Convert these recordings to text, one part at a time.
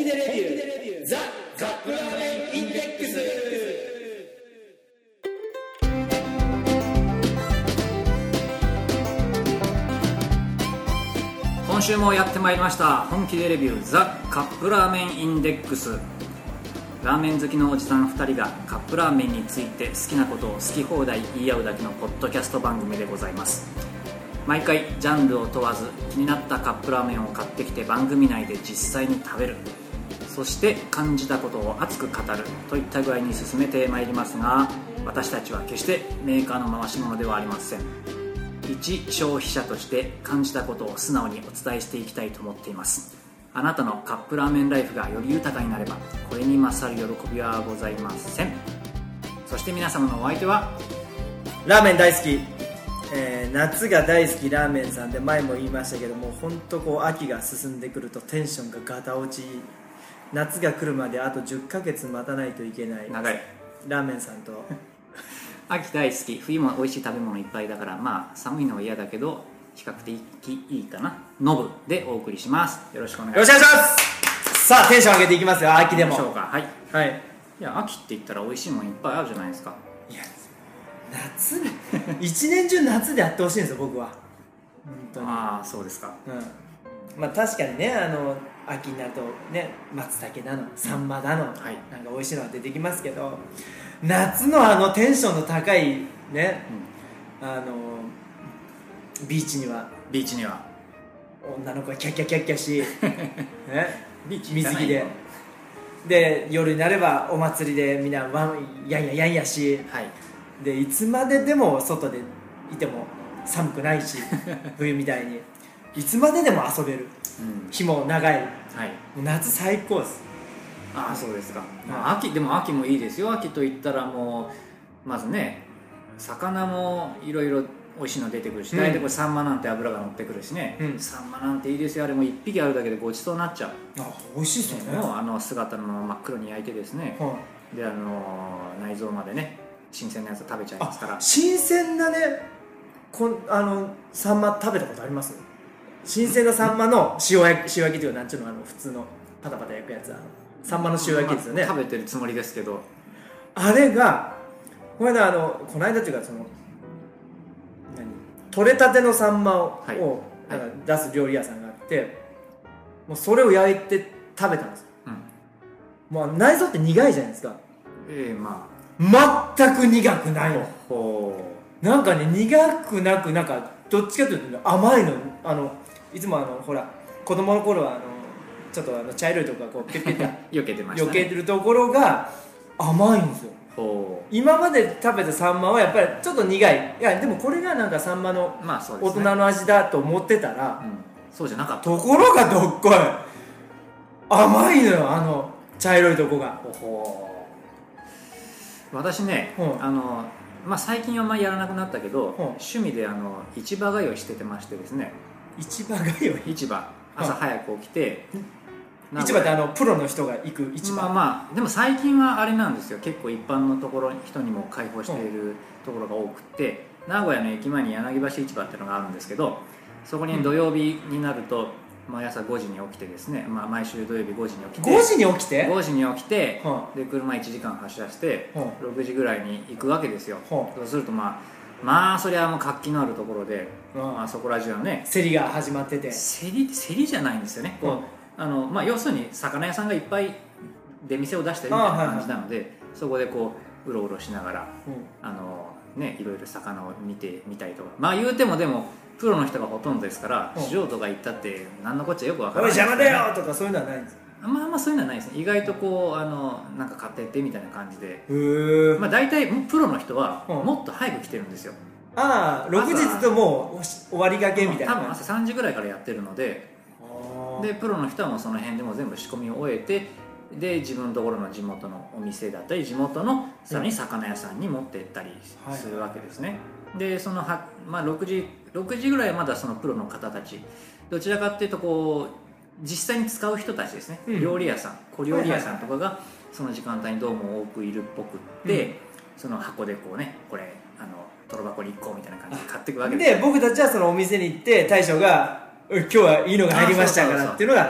気でレビューザ・カップラーメンインデックス。 今週もやってまいりました本気でレビューザ・カップラーメンインデックス。ラーメン好きのおじさん2人がカップラーメンについて好きなことを好き放題言い合うだけのポッドキャスト番組でございます。毎回ジャンルを問わず気になったカップラーメンを買ってきて番組内で実際に食べる、そして感じたことを熱く語るといった具合に進めてまいりますが、私たちは決してメーカーの回し物ではありません。一消費者として感じたことを素直にお伝えしていきたいと思っています。あなたのカップラーメンライフがより豊かになればこれに勝る喜びはございません。そして皆様のお相手はラーメン大好き、夏が大好きラーメンさんで、前も言いましたけども、本当こう秋が進んでくるとテンションがガタ落ち、夏が来るまであと10ヶ月待たないといけない長いラーメンさんと秋大好き、冬も美味しい食べ物いっぱいだから、まあ寒いのは嫌だけど比較的いいかな、ノブでお送りします。よろしくお願いします。 よろしくお願いします。さあテンション上げていきますよ、秋でも。 しょうか。はい、 はい、 いや秋って言ったら美味しいもんいっぱいあるじゃないですか。 いや夏一年中夏でやってほしいんですよ僕は、本当に。 ああそうですか。 まあ確かにね、秋になるとね、松茸だのサンマだの、なんか美味しいのが出てきますけど、夏のテンションの高いね、ビーチには女の子がキャッキャキャッキャし、ね、 ビーチ水着で夜になればお祭りでみんなやんややんやし、でいつまででも外でいても寒くないし冬みたいにいつまででも遊べる、日も長い、もう夏最高です。 ああそうですか。まあ、でも秋もいいですよ。秋といったらもうまずね、魚もいろいろ美味しいの出てくるし、大体これサンマなんて脂が乗ってくるしね、サンマなんていいですよ。あれも1匹あるだけでごちそうになっちゃう。 美味しいですよね。 もう姿のまま真っ黒に焼いてですね、で内臓までね新鮮なやつ食べちゃいますから。 新鮮なね、サンマ食べたことあります？新鮮なサンマの塩焼きっていうか、なんちゅうの、普通のパタパタ焼くやつ、サンマの塩焼きですよね。 食べてるつもりですけど、 あれがこの間っていうか、取れたてのサンマを、出す料理屋さんがあって、もうそれを焼いて食べたんですよ。もう内臓って苦いじゃないですか。全く苦くないの。なんかね、苦くなく、なんかどっちかというと甘いの。いつもほら子供の頃はちょっと茶色いとこがこうピッピッて避けてましたね。 避けてるところが甘いんですよ。今まで食べたサンマはやっぱりちょっと苦い。いやでもこれがなんかサンマの大人の味だと思ってたら、 そうじゃなかった。 ところがどっこい甘いのよ、茶色いとこが。 私ね、最近はあんまりやらなくなったけど、趣味で市場通いしててましてですね。 市場通い？ 市場、朝早く起きて、 市場ってプロの人が行く市場。 でも最近はあれなんですよ、結構一般の人にも開放しているところが多くて、名古屋の駅前に柳橋市場っていうのがあるんですけど、そこに土曜日になると毎朝5時に起きてですね、毎週土曜日5時に起きて 5時に起きてで車1時間走らせて6時ぐらいに行くわけですよ。そうするとそりゃもう活気のあるところで、そこら中はね競りが始まってて、 競りじゃないんですよね。要するに魚屋さんがいっぱい出店を出してるみたいな感じなので、そこでこううろうろしながら、いろいろ魚を見たりとか、言うてもでもプロの人がほとんどですから、素人が行ったって何のこっちゃよくわからないですよね。 おい邪魔だよとかそういうのはないんですか？ そういうのはないですね。意外とこうなんか買ってってみたいな感じで、大体プロの人はもっと早く来てるんですよ。 6時ともう終わりがけみたいな。 多分朝3時ぐらいからやってるので、プロの人はもうその辺でも全部仕込みを終えて、で自分のところの地元のお店だったり地元のさらに魚屋さんに持って行ったりするわけですね。で6時ぐらいはまだそのプロの方たち、どちらかっていうとこう実際に使う人たちですね、料理屋さん、小料理屋さんとかがその時間帯にどうも多くいるっぽくって、その箱でこうね、これトロ箱に1個みたいな感じで買っていくわけです。 で僕たちはそのお店に行って、大将が今日はいいのが入りましたからっていうのが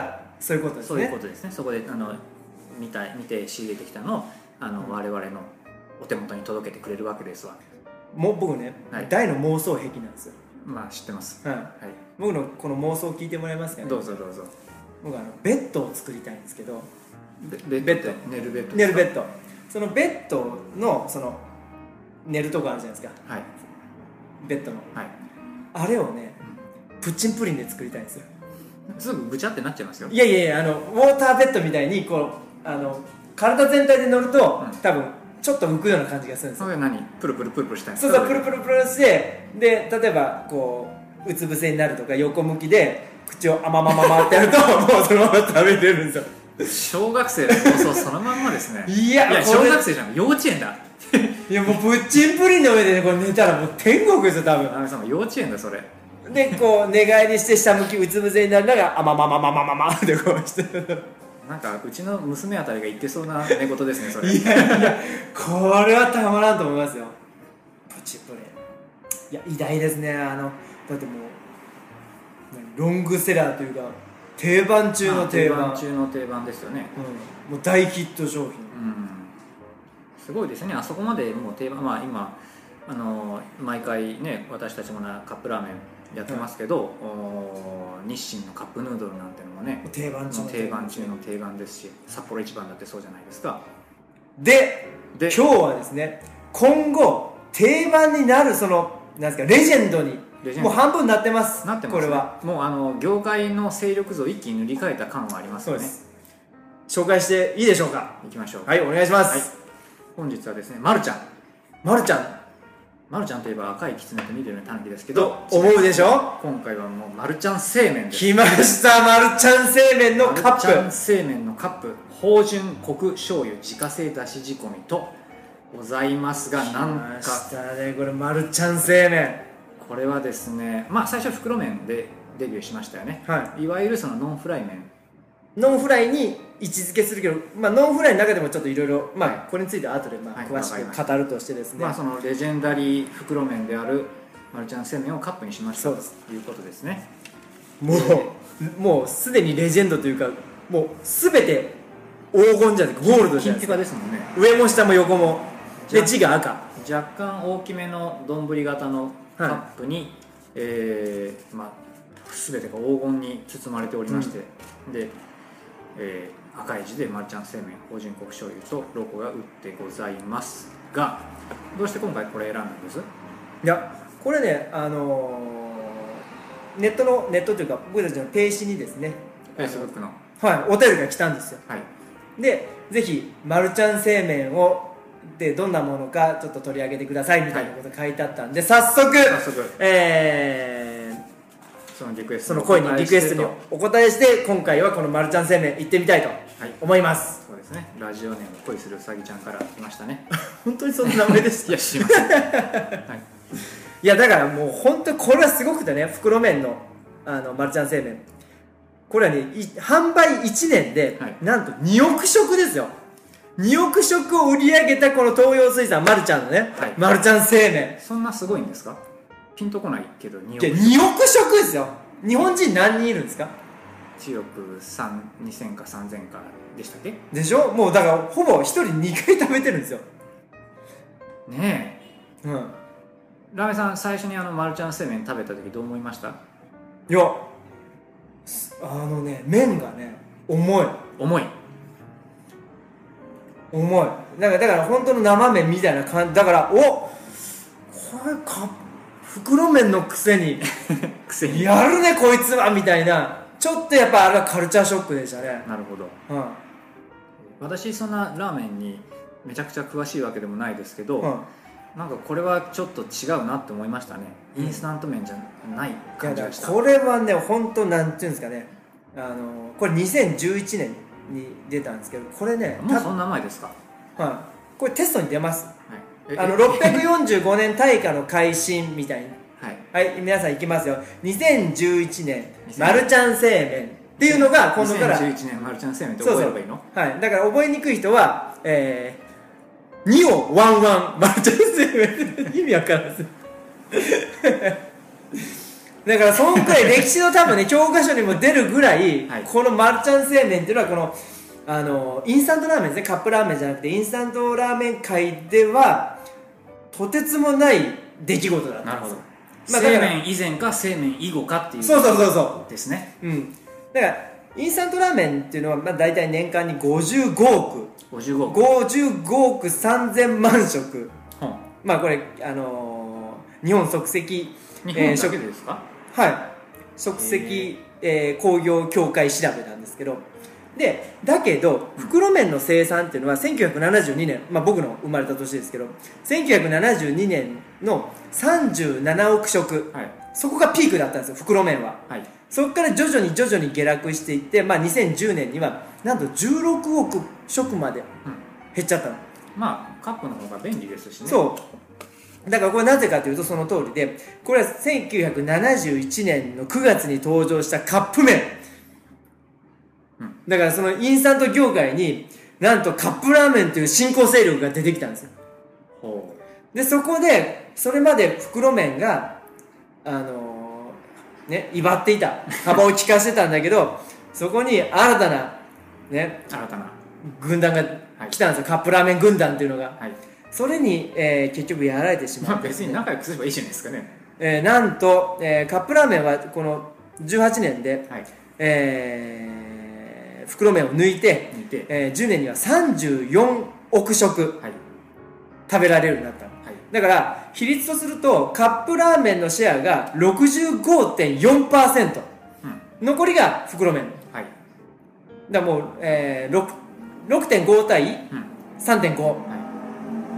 そういうことですね。 そういうことですね。そこで見て仕入れてきたのを我々のお手元に届けてくれるわけですわ。 もう僕ね、はい、大の妄想癖なんですよ。 まあ知ってます、 はいはい、僕のこの妄想を聞いてもらえますかね。 どうぞどうぞ。 僕ベッドを作りたいんですけど、 ベッド寝るベッド、 寝るベッド、そのベッドのその寝るとこあるじゃないですか、はい、ベッドの、はい、あれをねプッチンプリンで作りたいんですよ。 すぐぐちゃってなっちゃいますよ。 いやいやウォーターベッドみたいにこう体全体で乗ると、多分ちょっと浮くような感じがするんですよ。 それ何プルプルプルプルしたいんですか。そうそう、プルプルプルしてで、例えばこううつ伏せになるとか横向きで口をあままままってやるともうそのまま食べれるんですよ。 小学生の妄想そのまんまですね。 いや小学生じゃん、幼稚園だ。 いやもうプッチンプリンの上で、ね、これ寝たらもう天国ですよ多分。 あめさんも幼稚園だそれ。 でこう寝返りして下向きうつ伏せになりながらあまままままままってこうしてなんかうちの娘あたりが言ってそうな寝言ですねそれ。 いやいやこれはたまらんと思いますよ。プチプレいや偉大ですね。だってもうロングセラーというか定番中の定番、 中の定番ですよね、 もう大ヒット商品、 すごいですね。あそこまでもう定番、まあ今毎回ね私たちもカップラーメンやってますけど、日清のカップヌードルなんてのもね定番中の定番ですし、札幌一番だってそうじゃないですか。 で今日はですね、今後定番になるそのなんですかレジェンドにもう半分なってます。 なってます、ね、 これはもう業界の勢力図を一気に塗り替えた感はありますよね。そうです。 紹介していいでしょうか。 いきましょう。 はい、お願いします、はい、 本日はですね、まるちゃんといえば赤いキツネと緑のタヌキですけど思うでしょ。 今回はもうまるちゃん製麺です。 来ました、まるちゃん製麺のカップ。 まるちゃん製麺のカップ、芳醇コク醤油自家製だし仕込みとございますが、なんか来ましたね、これまるちゃん製麺。 これはですね、まあ最初袋麺でデビューしましたよね、はい、いわゆるそのノンフライ麺、 ノンフライに位置づけするけど、まあ、ノンフライの中でもちょっといろいろ、まあ、これについては後で詳しく語るとしてですね、 まあ、そのレジェンダリー袋麺であるまるちゃん製麺をカップにしましたということですね。 もうすでにレジェンドというか、もうすべて黄金じゃなくてゴールドじゃないですか。 金ピカですもんね。 上も下も横もで字が赤、 若干大きめの丼型のカップに、まあ、全てが黄金に包まれておりまして、で、赤い字でまるちゃん製麺芳醇コク醤油とロゴが打ってございますが、どうして今回これ選んだんです？ いやこれね、ネットというか僕たちのページにですね、 Facebook の、 はい、お便りが来たんですよ、はい、でぜひまるちゃん製麺をでどんなものかちょっと取り上げてくださいみたいなこと書いてあったんで、早速その声にリクエストにお答えして、今回はこのまるちゃん製麺行ってみたいと思います、 そうですね。ラジオネーム恋するうさぎちゃんから来ましたね。 本当にそんな名前ですいや知りません、はい、 いやだからもう本当にこれはすごくてね、袋麺のまるちゃん製麺、これはね販売1年で、なんと2億食ですよ。2億食を売り上げたこの東洋水産まるちゃんのね、まるちゃん製麺、 そんなすごいんですか？ピンとこないけど2 億食ですよ。日本人何人いるんですか ？1億2000か3000かでしたっけでしょ。もうだからほぼ1人2回食べてるんですよねえ。ラーメンさん最初にまるちゃん製麺食べた時どう思いました？ いや麺がね重いだから本当の生麺みたいな感じだから、これ袋麺のくせにやるねこいつはみたいな、ちょっとやっぱあれはカルチャーショックでしたね。 なるほど、私そんなラーメンにめちゃくちゃ詳しいわけでもないですけど、なんかこれはちょっと違うなって思いましたね。インスタント麺じゃない感じがした。 これはね本当なんていうんですかね、これ2011年に出たんですけど、これねもうそんな前ですか？ これテストに出ます、645年大化の改新みたいに、はい皆さんいきますよ。2011年まるちゃん製麺っていうのが今度から 2011年まるちゃん製麺って覚えればいいの？ はい、だから覚えにくい人は、2をワンワンまるちゃん製麺意味わからんですだからそのくらい歴史の多分ね教科書にも出るぐらい、はい、このマルちゃん製麺っていうのはこのインスタントラーメンですね、カップラーメンじゃなくてインスタントラーメン界ではとてつもない出来事だったんです。 なるほど、まあ、製麺以前か製麺以後かっていうそうですね。 だからインスタントラーメンっていうのは、まあ、大体年間に55億3000万食、まあこれ日本即席日本だけですか？ はい、即席、工業協会調べなんですけど、でだけど袋麺の生産っていうのは1972年、まあ、僕の生まれた年ですけど1972年の37億食、はい、そこがピークだったんですよ袋麺は、はい、そこから徐々に下落していって、まあ、2010年にはなんと16億食まで減っちゃったの、 まあカップの方が便利ですしね。 そうだからこれなぜかというとその通りで、これは1971年の9月に登場したカップ麺、だからそのインスタント業界になんとカップラーメンという新興勢力が出てきたんですよ。でそこでそれまで袋麺が威張っていた幅を利かせてたんだけどそこに新たな軍団が来たんですよ、カップラーメン軍団っていうのが、はい、それに、結局やられてしまって、 別に仲良くすればいいじゃないですかね。 なんと、カップラーメンはこの18年で、はい、袋麺を抜いて、10年には34億食、はい、食べられるようになった、はい、だから比率とするとカップラーメンのシェアが 65.4%、残りが袋麺、はい、だからもう、6.5 対 3.5、はい、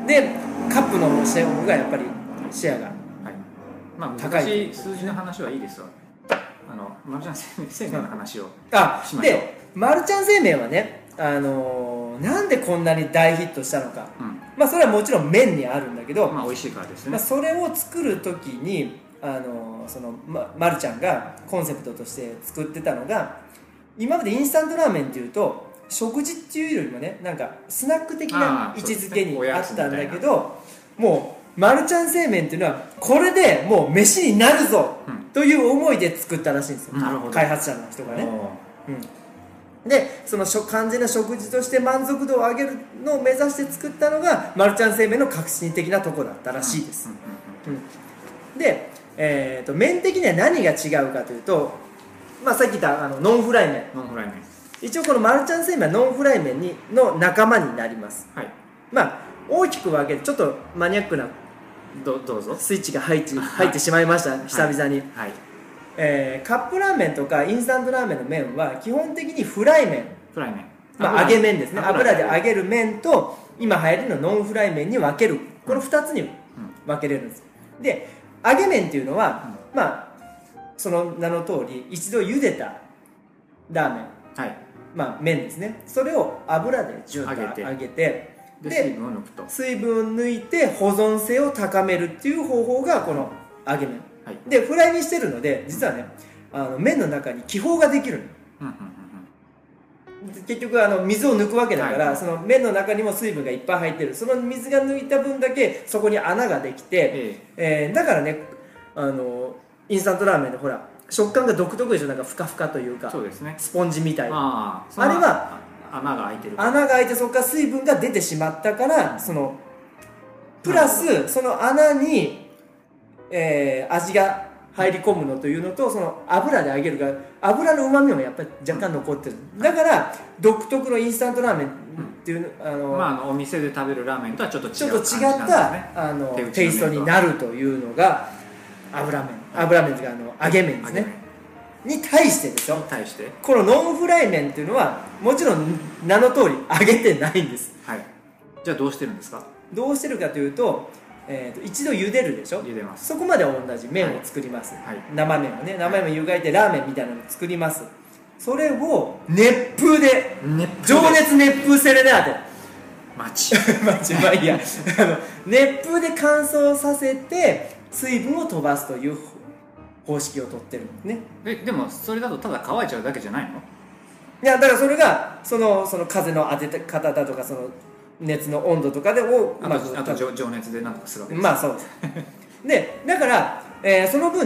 でカップのシェアがやっぱりシェアが高い、 昔数字の話はいいですわ。マルちゃん製麺の話をしましょう。 でマルちゃん製麺はね、なんでこんなに大ヒットしたのか、まあそれはもちろん麺にあるんだけど、 まあ美味しいからですね。 まあ、それを作る時にそのマルちゃんがコンセプトとして作ってたのが、今までインスタントラーメンっていうと食事っていうよりもね、なんかスナック的な位置づけにあったんだけど、もうマルちゃん製麺っていうのはこれでもう飯になるぞという思いで作ったらしいんですよ、開発者の人がね。でその完全な食事として満足度を上げるのを目指して作ったのがマルちゃん製麺の革新的なところだったらしいです。で、麺的には何が違うかというと、まあ、さっき言ったノンフライ麺、一応このマルちゃん製麺はノンフライ麺の仲間になります、はい、まあ大きく分けてちょっとマニアックなどうぞスイッチが入ってしまいました、久々に、はい、カップラーメンとかインスタントラーメンの麺は基本的にフライ麺、まあ、揚げ麺ですね、油で揚げる麺と今流行りのノンフライ麺に分ける、この2つに分けれるんです。で揚げ麺っていうのは、まあその名の通り一度茹でたラーメン、はい、まあ麺ですね、それを油でジュッと揚げてで水分を抜いて保存性を高めるっていう方法がこの揚げ麺、はい、でフライにしてるので実はね麺の中に気泡ができるの、結局水を抜くわけだから、はい、その麺の中にも水分がいっぱい入ってる、その水が抜いた分だけそこに穴ができて、だからねインスタントラーメンでほら食感が独特でしょ、なんかふかふかというか、 そうですね、 スポンジみたいな、 あれは穴が開いてそこから水分が出てしまったから、そのプラスその穴に、味が入り込むのというのと、その油で揚げるから油のうまみもやっぱり若干残ってる、だから独特のインスタントラーメンっていうお店で食べるラーメンとはちょっと違ったテイストになるというのが油麺というか揚げ麺ですね、に対してですよ、このノンフライ麺っていうのはもちろん名の通り揚げてないんです、 はい、じゃあどうしてるんですか？ どうしてるかというと、一度茹でるでしょ、 茹でます。 そこまでは同じ麺を作ります、はい、生麺をね、生麺を湯がいてラーメンみたいなのを作ります。それを熱風で情熱熱風セレナーデまあいいや熱風で乾燥させて水分を飛ばすという方式をとってるんですね。 でもそれだとただ乾いちゃうだけじゃないの？ いやだからそれがその風の当て方だとか、その熱の温度とかでをあと情熱でなんとかするわけです。 まあそうですでだから、その分ね、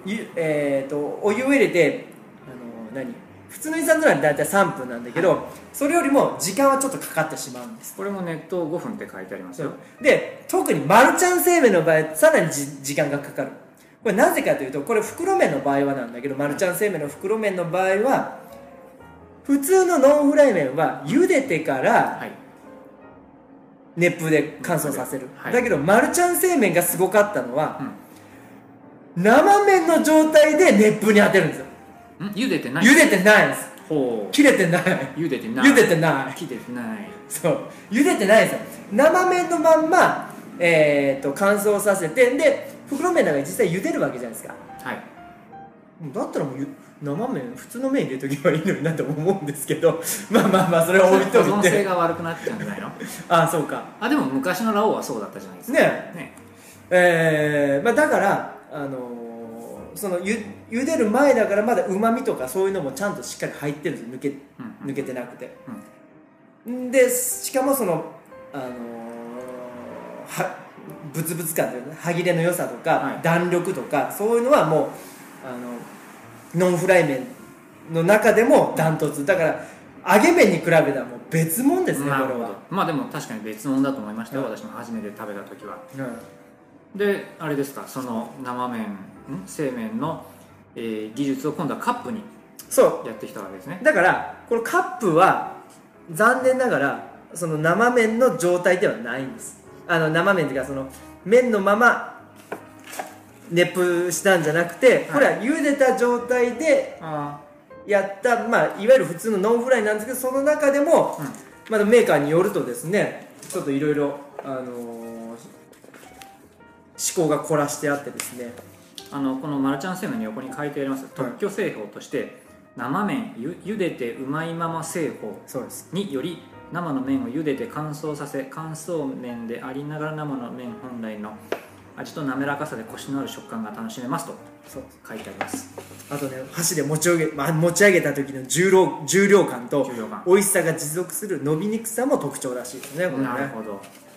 お湯を入れて普通のインスタントラーメンだいたい3分なんだけど、はい、それよりも時間はちょっとかかってしまうんです。 これも熱湯5分って書いてありますよ。 で特にマルちゃん製麺の場合さらに時間がかかる。これなぜかというと、これ袋麺の場合はなんだけど、マルちゃん製麺の袋麺の場合は普通のノンフライ麺は茹でてから熱風で乾燥させる、はい、だけどマルちゃん製麺がすごかったのは、生麺の状態で熱風に当てるんですよ。 茹でてないんです。切れてない。 茹でてない。切れてない。 そう茹でてないんですよ。生麺のまんま、乾燥させて、で袋麺なんか実際茹でるわけじゃないですか。 はい。 だったらもう生麺普通の麺入れとけばいいのになと思うんですけどまあそれは置いといて保存性が悪くなっちゃうんじゃないのああそうか。 でも昔のラオウはそうだったじゃないですかね。だからその茹でる前だからまだうまみとかそういうのもちゃんとしっかり入ってるんです。抜けてなくて、でしかもそのブツブツ感というか歯切れの良さとか、はい、弾力とかそういうのはもうノンフライ麺の中でもダントツだから、揚げ麺に比べたらもう別物ですね。これはでも確かに別物だと思いましたよ、私も初めて食べた時は。であれですか、その生麺製麺の、技術を今度はカップにやってきたわけですね。 だからこのカップは残念ながらその生麺の状態ではないんです。生麺というかその麺のまま熱風したんじゃなくて、これは茹でた状態でやった、いわゆる普通のノンフライなんですけど、その中でも、まだメーカーによるとですね、ちょっといろいろ試行が凝らしてあってですね、 このマルちゃん製麺の横に書いてあります、特許製法として生麺茹でてうまいまま製法により生の麺を茹でて乾燥させ、乾燥麺でありながら生の麺本来の味と滑らかさでコシのある食感が楽しめますと書いてあります。 あとね、箸で持ち上げた時の重量感と美味しさが持続する伸びにくさも特徴らしいですね。 なるほど。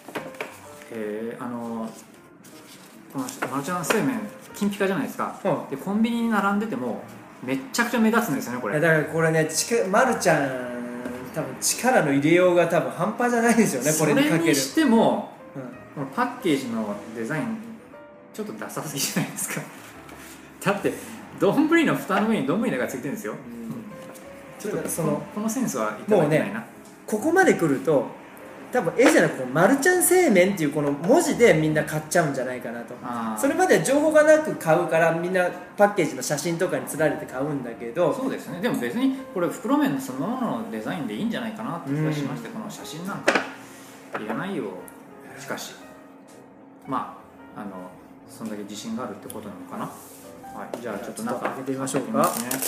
このマルちゃん製麺金ピカじゃないですか、でコンビニに並んでてもめっちゃくちゃ目立つんですよね、これ。 だからこれね、マルちゃん多分力の入れようが多分半端じゃないですよね、これにかける。 それにしても、このパッケージのデザインちょっとダサすぎじゃないですかだって丼の蓋の上に丼がついてるんですよ、ちょっとこのセンスはいただけないな。もうね、 ここまで来ると多分絵じゃなくてマルちゃん製麺っていうこの文字でみんな買っちゃうんじゃないかなと。それまでは情報がなく買うからみんなパッケージの写真とかにつられて買うんだけど。 そうですね。でも別にこれ袋麺そのもののデザインでいいんじゃないかなって気がしまして、この写真なんかいらないよ。しかしそんだけ自信があるってことなのかな。はい、じゃあちょっと中開けてみましょうか。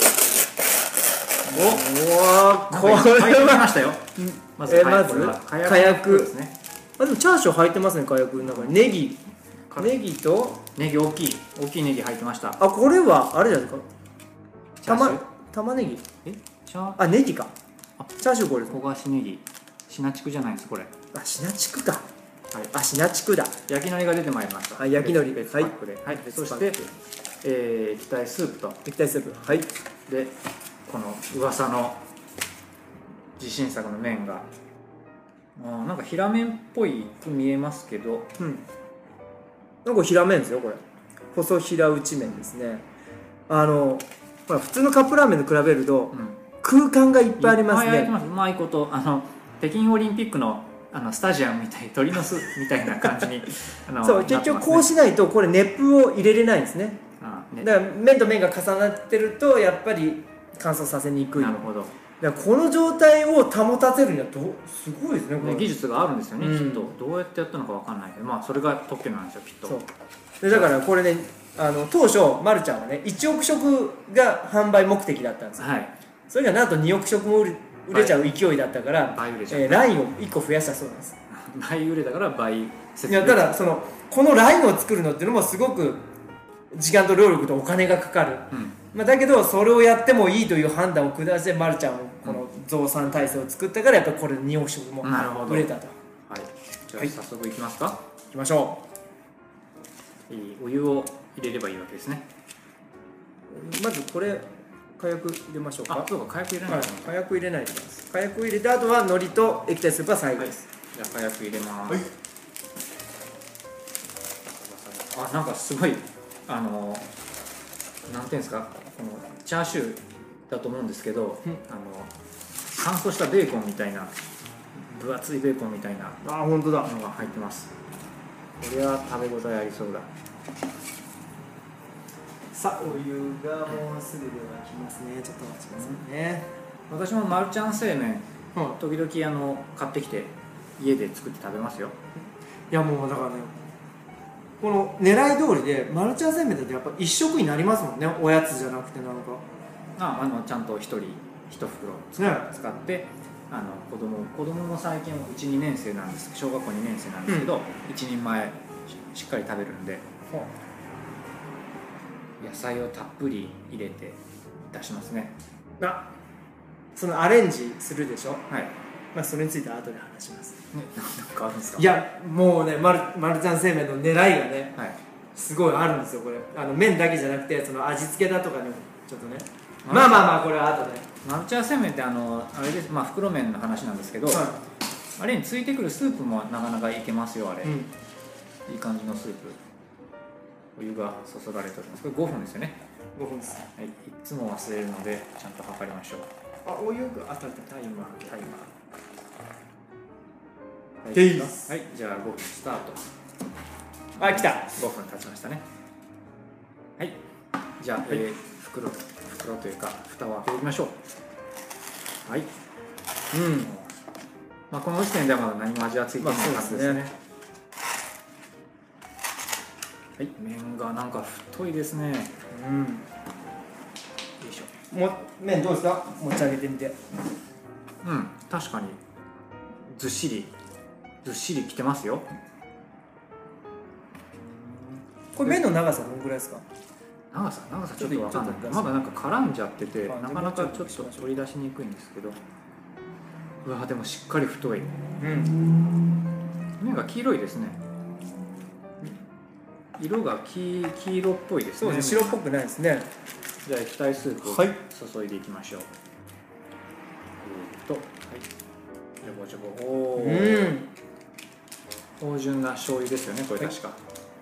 これはましたよ。 まず火薬ですね。でもチャーシュー入ってますね、火薬の中に。ネギとネギ大きいネギ入ってました。 これはあれじゃないですか。玉ねぎ。ネギか。チャーシューこれ。 焦がしネギ。シナチクじゃないです、これ。 シナチクか。シナチクだ。 焼き海苔が出てまいりました。 焼き海苔。 別パックで。そして液体スープと。 液体スープ。はい。 でこの噂の自信作の麺がなんか平麺っぽいく見えますけど、 なんか平麺ですよ、これ。細平打ち麺ですね。ほら普通のカップラーメンと比べると、空間がいっぱいありますね。 うまいこと北京オリンピックのスタジアムみたい、鳥の巣みたいな感じにそう、結局こうしないとこれ熱風を入れれないんですね。だから麺と麺が重なってるとやっぱり乾燥させにくい。 なるほど。 だからこの状態を保たせるにはすごいですね、これ。 技術があるんですよね、きっと。どうやってやったのか分かんないけど、それが特許なんですよ、きっと。 そうでだからこれね、当初マルちゃんはね1億食が販売目的だったんですよ、それがなんと2億食も売れちゃう勢いだったから、ラインを1個増やしたそうなんです。 倍売れたから倍ただこのラインを作るのっていうのもすごく時間と労力とお金がかかる、だけどそれをやってもいいという判断を下してマルちゃんもこの増産体制を作ったからやっぱりこれ2億食も売れたと。 じゃあ早速いきますか。 いきましょう。お湯を入れればいいわけですね。 まずこれ火薬入れましょうか。 そうか、火薬入れないと、 火薬入れないとます。火薬入れて、あとは海苔と液体スープは最後です。 じゃあ火薬入れます。なんかすごいなんていうんですか、このチャーシューだと思うんですけど、乾燥したベーコンみたいな、分厚いベーコンみたいな本当だのが入ってます。これは食べ応えありそうだ。 さあ、お湯がもうすぐではきますね。ちょっと待ちますね。 私もマルちゃん製麺、時々買ってきて家で作って食べますよ。 いや、もうだからね、この狙い通りでマルちゃん製麺だとやっぱ一食になりますもんね。おやつじゃなくてなんかちゃんと一人一袋使って子供も最近うち2年生なんですけど、小学校2年生なんですけど、一人前しっかり食べるんで、野菜をたっぷり入れて出しますね。 そのアレンジするでしょ。 はい。 それについては後で話します。 なんかあるんですか。 いや、もうね、マルちゃん製麺の狙いがね、すごいあるんですよ。これ麺だけじゃなくて、その味付けだとかね、ちょっとね、これは後で。 マルちゃん製麺ってあれです、袋麺の話なんですけど、あれについてくるスープもなかなかいけますよ。あれ、いい感じのスープ。お湯が注がれております。これ5分ですよね。 5分です。 はい、いつも忘れるのでちゃんと測りましょう。 お湯が当たったタイマー。 はい、じゃあ5分スタート。 来た。 5分経ちましたね。はい、じゃあ、袋というか蓋を開けていきましょう。はい。この時点ではまだ何も味はついてない感じですね。はい、麺がなんか太いですね。よいしょ。 麺どうですか？持ち上げてみて。 確かにずっしりきてますよ。 これ麺の長さどのぐらいですか？ 長さちょっと分かんない。まだなんか絡んじゃってて、なかなかちょっと取り出しにくいんですけど、でもしっかり太い。麺が黄色いですね。色が黄色っぽいですね。 そうですね、白っぽくないですね。 じゃあ液体スープを注いでいきましょう。ジョボジョボ。芳醇な醤油ですよね、これ確か。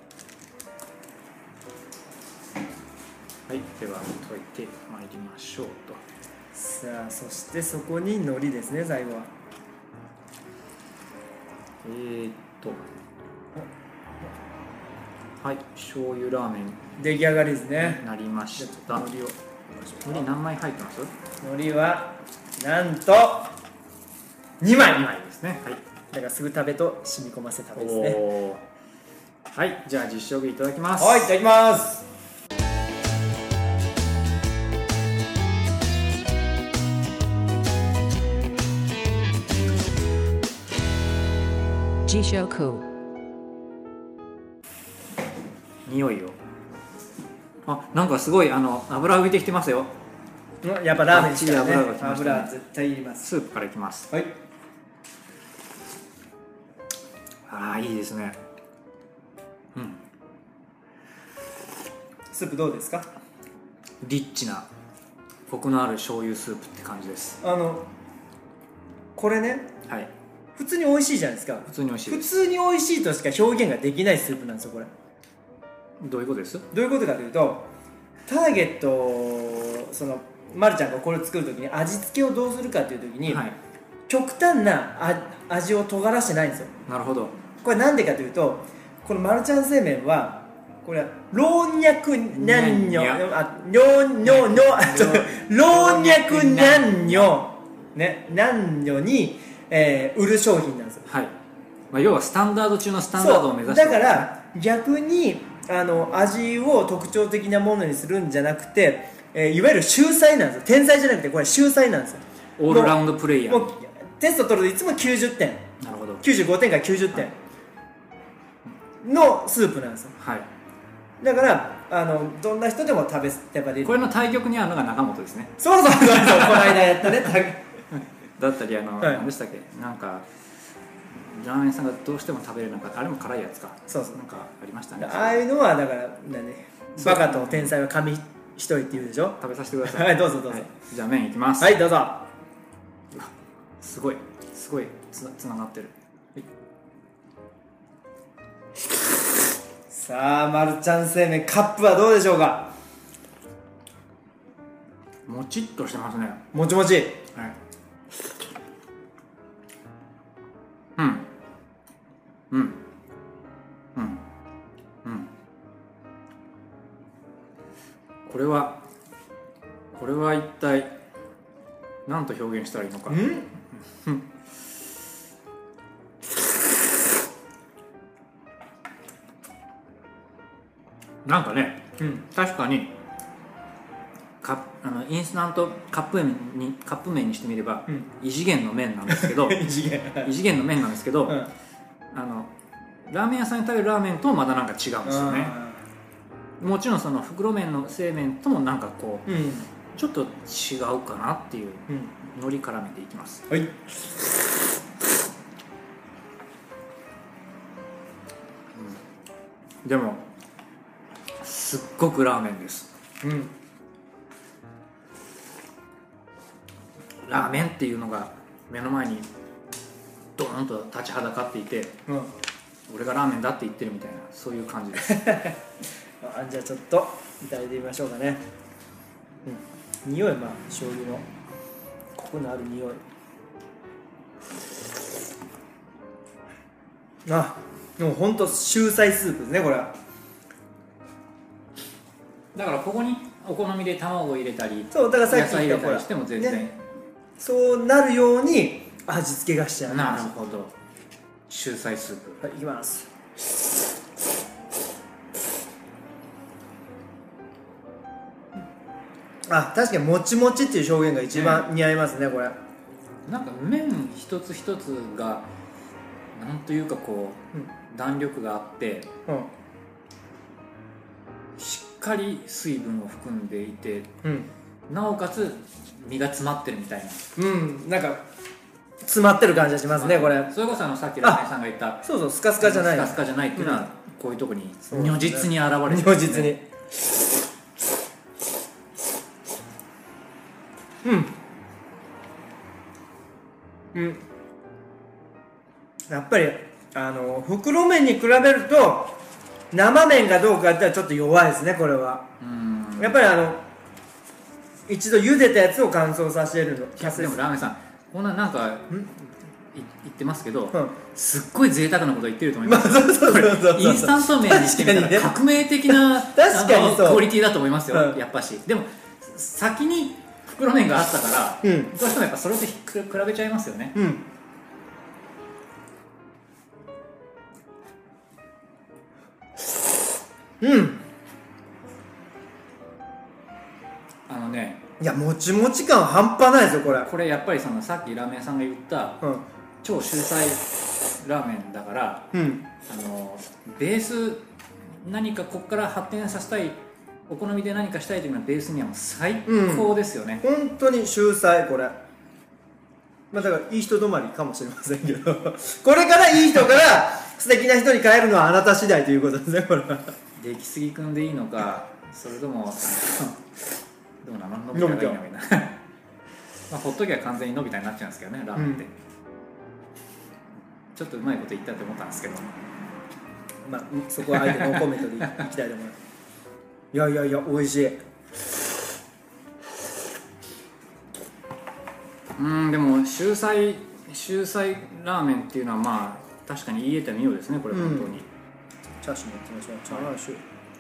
はい、では溶いてまいりましょうと。 さあ、そしてそこに海苔ですね、最後は。 はい、醤油ラーメン出来上がりですね。 なりました。海苔何枚入ってます？ 海苔はなんと2枚ですね。はい。 だからすぐ食べと染み込ませ食べですね。 はい、じゃあ実食いただきます。 はい、いただきます。 匂いを。なんかすごい油浮いてきてますよ。 やっぱラーメンですからね。 油絶対いります。 スープからいきます。はい。いいですね。 スープどうですか？ リッチなコクのある醤油スープって感じです。 これね、普通に美味しいじゃないですか。 普通に美味しい。 普通に美味しいとしか表現ができないスープなんですよ、これ。 どういうことです？ どういうことかというと、ターゲット、まるちゃんがこれを作るときに味付けをどうするかというときに、極端な味を尖らしてないんですよ。 なるほど。 これなんでかというと、このマルちゃん製麺はこれは老若男女男女に、売る商品なんですよ。 要はスタンダード中のスタンダードを目指して。 だから逆に味を特徴的なものにするんじゃなくて、いわゆる秀才なんですよ。天才じゃなくてこれ秀才なんですよ。 オールラウンドプレイヤー。 もうテスト取るといつも90点。 なるほど。 95点から90点のスープなんですよ。だからどんな人でも食べればできる。 これの対極にあるのが中本ですね。 そうこの間やったね。 だったり何でしたっけ、なんかラーメンさんがどうしても食べれなかった、あれも辛いやつか。なんかありましたね。 ああいうのはだからバカと天才は紙一人って言うでしょ。 食べさせてください。 はいどうぞどうぞ、 はい、じゃあ麺いきます。 はいどうぞ。 すごいつながってる。 さあマルちゃん製麺カップはどうでしょうか。 もちっとしてますね。 もちもち。 はい。うんうんうんうん。これは一体何と表現したらいいのか。なんかね、確かにインスタントカップ麺にしてみれば、異次元の麺なんですけど異次元の麺なんですけど、ラーメン屋さんに食べるラーメンとまたなんか違うんですよね。もちろんその袋麺の製麺ともなんかこう、ちょっと違うかなっていう、海苔絡めていきます。 はい。 でもすっごくラーメンです。ラーメンっていうのが目の前にドーンと立ちはだかっていて、俺がラーメンだって言ってるみたいな、そういう感じですじゃあちょっといただいてみましょうかね。匂い、醤油のコクのある匂い。でも本当秀才スープですねこれは。 だからここにお好みで卵を入れたり、 そうだからさっき野菜入言ったれたりしても全然、 そうなるように味付けがしちゃう。 なるほど。秀才スープ。 はい、いきます。確かにもちもちっていう表現が一番似合いますね、これ。 なんか麺一つ一つがなんというかこう、弾力があって、しっかり水分を含んでいて、なおかつ身が詰まってるみたいな、 なんか詰まってる感じがしますねこれ。 それこそさっきラーメンさんが言ったそうスカスカじゃない、 スカスカじゃないっていうのは、こういうとこに如実に現れてるんですね。 如実に。やっぱり袋麺に比べると生麺がどうかって言ったらちょっと弱いですねこれは。やっぱり一度茹でたやつを乾燥させるの。 でもラーメンさんこんななんか言ってますけど、すっごい贅沢なこと言ってると思います。インスタント麺にしてみたら革命的なクオリティだと思いますよ、やっぱし。でも先に袋麺があったから、どうしてもやっぱそれと比べちゃいますよね。 いやもちもち感半端ないですよこれ。 これやっぱりさっきラーメンさんが言った、超秀才ラーメンだから、ベース何かここから発展させたい、お好みで何かしたいというのはベースにはもう最高ですよね。 本当に秀才これ。だからいい人止まりかもしれませんけどこれからいい人から素敵な人に変えるのはあなた次第ということですねこれは。 出来すぎくんでいいのか、それともどうなの、伸びたがいいのみたいなほっときゃ完全に伸びたになっちゃうんですけどね、ラーメンって。ちょっとうまいこと言ったと思ったんですけど、 そこは相手のコメントでいきたいと思いますいや美味しい。 でも秀才ラーメンっていうのは確かに言えたみようですねこれ、本当に。 チャーシューもいきましょう。チャーシュー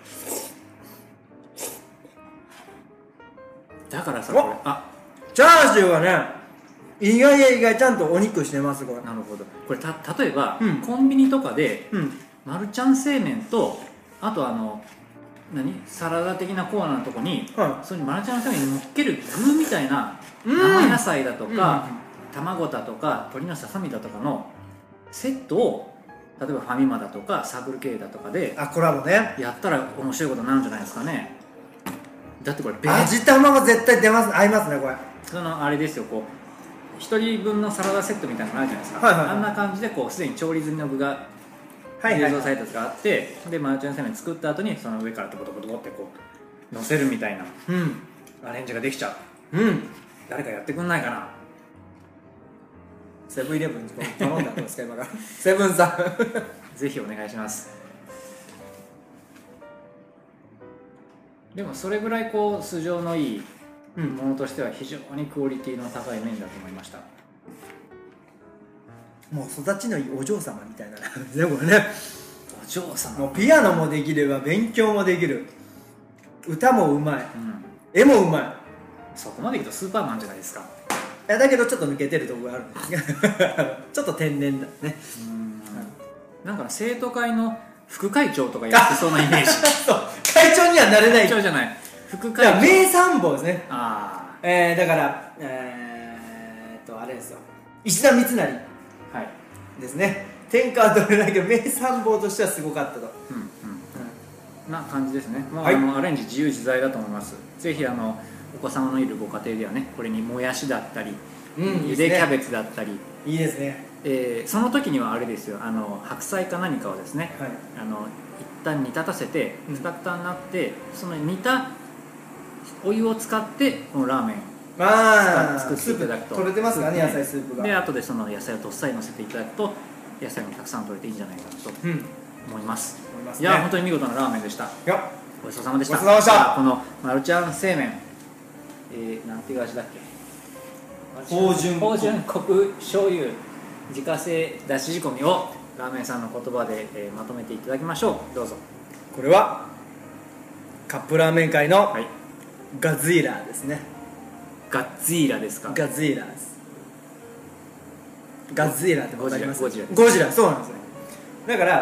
だからさ、これチャーシューはね意外ちゃんとお肉してますこれ。 なるほど。これ例えば、コンビニとかで、マルちゃん製麺とあとサラダ的なコーナーのとこに、それにマルちゃん製麺に乗っける具みたいな、生野菜だとか、卵だとか鶏のささみだとかのセットを例えばファミマだとかサークル系だとかでコラボねやったら面白いことになるんじゃないですかね。だってこれ味玉が絶対出ます、合いますねこれ。 あれですよ、こう1人分のサラダセットみたいなのあるじゃないですか、あんな感じでこうすでに調理済みの具が冷蔵されたやつがあって、でマルちゃん製麺作った後にその上からドボドボドボってこう乗せるみたいなうんアレンジができちゃう。 うん誰かやってくんないかな。 セブンイレブンに頼んだんですか今からセブンさんぜひお願いします。でもそれぐらいこう素性のいいものとしては非常にクオリティの高い麺だと思いました。 もう育ちのいいお嬢様みたいなねこれね。 お嬢様。 もうピアノもできれば勉強もできる、歌もうまい、 うん、 絵もうまい。 そこまでいくとスーパーマンじゃないですか。 いやだけどちょっと抜けてるところがあるんですがちょっと天然だね。 なんか生徒会の副会長とかやってそうなイメージそう会長にはなれない。 会長じゃない、副会長。 名参謀ですね。 ああ、だからあれですよ、石田三成ですね。天下は取れないけど名参謀としてはすごかったと、 な感じですね。もう、 はい、 アレンジ自由自在だと思います。ぜひお子様のいるご家庭ではね、これにもやしだったり、ゆでキャベツだったり、 いいですね。 その時にはあれですよ、白菜か何かをですね、 はい、 一旦煮立たせてくたくたになって、その煮たお湯を使ってこのラーメン作っていただくと取れてますからね、野菜スープが。 で後でその野菜をどっさりのせていただくと野菜もたくさん取れていいんじゃないかなと思います、いや本当に見事なラーメンでした。ごちそうさまでした。 ごちそうさまでした。 このマルちゃん製麺、なんていう味だっけ、 芳醇濃口醤油自家製だし仕込みをラーメンさんの言葉で、まとめていただきましょう。どうぞ。 これはカップラーメン界のガズイラーですね。 ガッツイラですか。 ガズイラーです。ガズイラーって分かります？ ゴジラ。 ゴジラ、そうなんですよ。だから、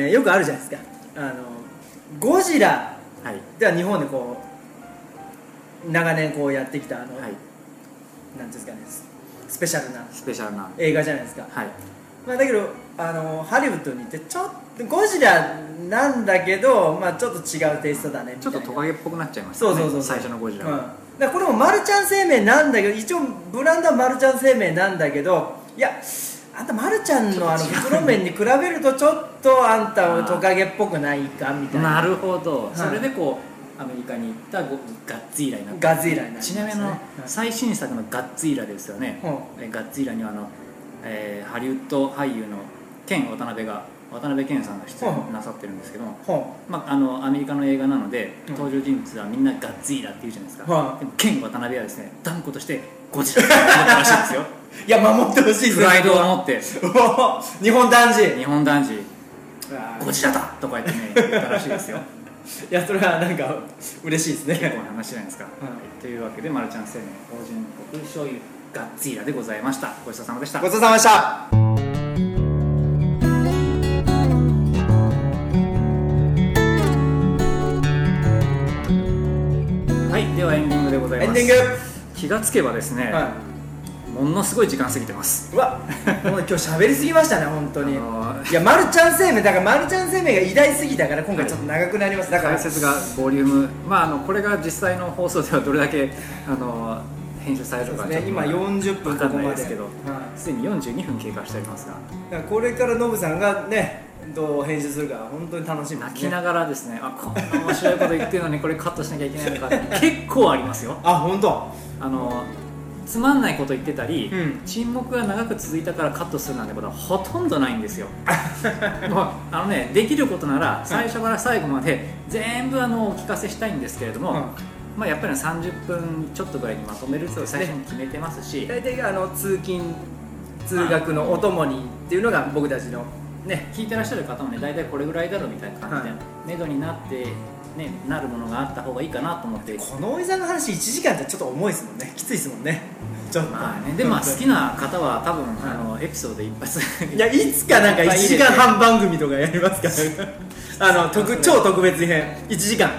よくあるじゃないですか、ゴジラでは日本でこう長年こうやってきたなんていうんですかね、スペシャルな映画じゃないですか。まあ、だけどハリウッドに行ってちょっとゴジラなんだけど、まあ、ちょっと違うテイストだねみたいな。 ちょっとトカゲっぽくなっちゃいましたね。そう最初のゴジラは、だからこれもマルちゃん製麺なんだけど、一応ブランドはマルちゃん製麺なんだけど、いやあんたマルちゃんの袋麺に比べるとちょっとあんたトカゲっぽくないかみたいな。 なるほど、それでこうアメリカに行ったガッツイラになった。ちなみに最新作のガッツイラですよね。ガッツイラにはハリウッド俳優の渡辺謙さんが出演なさってるんですけども、アメリカの映画なので登場人物はみんなガッツイラって言うじゃないですか。でもケン渡辺はですね、断固としてゴジラって言ったらしいですよ。 いや守ってほしいですね。 プライドを持って日本男児ゴジラだとか言ってね言ったらしいですよ。 いやそれはなんか嬉しいですね。 結構な話じゃないですか。というわけでマルちゃん製麺芳醇国醤油ガッツイラでございました。ごちそうさまでした。 ごちそうさまでした。 ではエンディングでございます。 エンディング。 気がつけばですね、ものすごい時間過ぎてます。 うわ、もう今日喋りすぎましたね本当に。いやマルちゃん製麺だからマルちゃん製麺が偉大すぎたから今回ちょっと長くなります。だから解説がボリューム、これが実際の放送ではどれだけ編集されるかちょっと今40分分かんないですけど、すでに42分経過しておりますが、 だからこれからノブさんがねどう編集するか本当に楽しみですね。 泣きながらですね、こんな面白いこと言ってるのにこれカットしなきゃいけないのかって結構ありますよ。 本当。 つまんないこと言ってたり、沈黙が長く続いたからカットするなんてことはほとんどないんですよ。もうできることなら最初から最後まで全部お聞かせしたいんですけれども、やっぱり30分ちょっとぐらいにまとめるって最初に決めてますし、 大体通勤通学のお供にっていうのが僕たちのね、 聞いてらっしゃる方もね大体これぐらいだろうみたいな感じで目処になってなるものがあった方がいいかなと思って。 このおじさんの話1時間ってちょっと重いですもんね。きついですもんねちょっと。 で好きな方は多分エピソード一発いやいつかなんか1時間半番組とかやりますから超特別編1時間。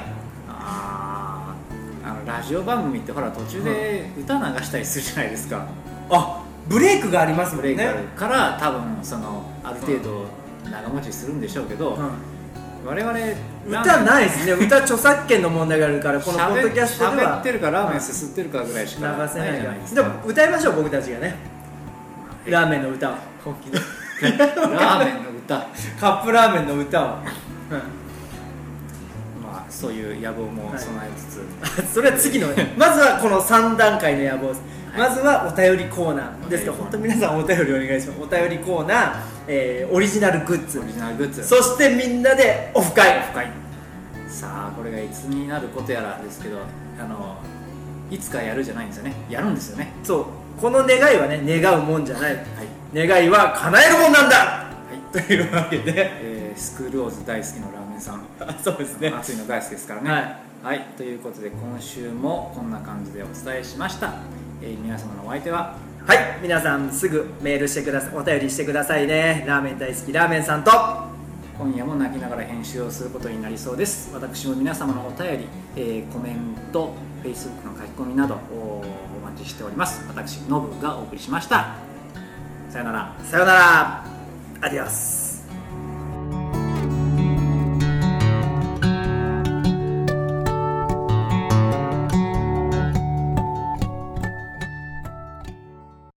ラジオ番組ってほら途中で歌流したりするじゃないですか。 ブレイクがありますもんね。 ブレイクから多分ある程度長持ちするんでしょうけど、我々 歌ないですね。歌著作権の問題があるからこのポッドキャストでは喋ってるかラーメンすすってるかぐらいしか流せないじゃないですか。 でも歌いましょう僕たちがね、ラーメンの歌を本気でラーメンの歌カップラーメンの歌をそういう野望も備えつつ、 それは次のまずはこの3段階の野望です、まずはお便りコーナーですから、本当に皆さんお便りお願いします。お便りコーナー、オリジナルグッズ、そしてみんなでオフ会。 さあこれがいつになることやらですけど、いつかやるじゃないんですよね、やるんですよね。 そう、この願いはね、願うもんじゃない、願いは叶えるもんなんだ、というわけで、 スクールオーズ大好きのラーメンさんそうですね、 熱いの大好きですからね。はい、ということで今週もこんな感じでお伝えしました。皆様のお相手は、 はい、皆さんすぐメールしてください、お便りしてくださいね。ラーメン大好きラーメンさんと、 今夜も泣きながら編集をすることになりそうです。私も皆様のお便り、コメント、Facebook の書き込みなどお待ちしております。私ノブがお送りしました。さよなら。 さよなら、アディオス。